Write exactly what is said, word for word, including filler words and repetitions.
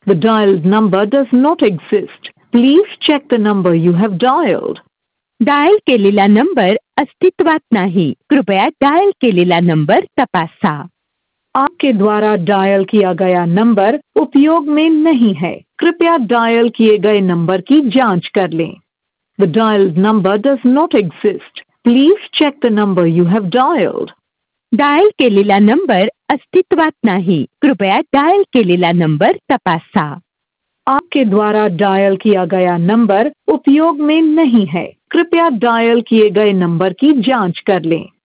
The dialed number does not exist. Please check the number you have dialed. Dial केलेला number अस्तित्वात नाही, कृपया dial केलेला number तपासा. आपके द्वारा डायल किया गया नंबर उपयोग में नहीं है, कृपया डायल किए गए नंबर की जांच कर लें. The dialed number does not exist. Please check the number you have dialed. Dial केलेला नंबर अस्तित्वात नाही, कृपया डायल केलेला नंबर तपासा. आपके द्वारा डायल किया गया नंबर उपयोग में नहीं है, कृपया डायल किए गए नंबर की जांच कर लें.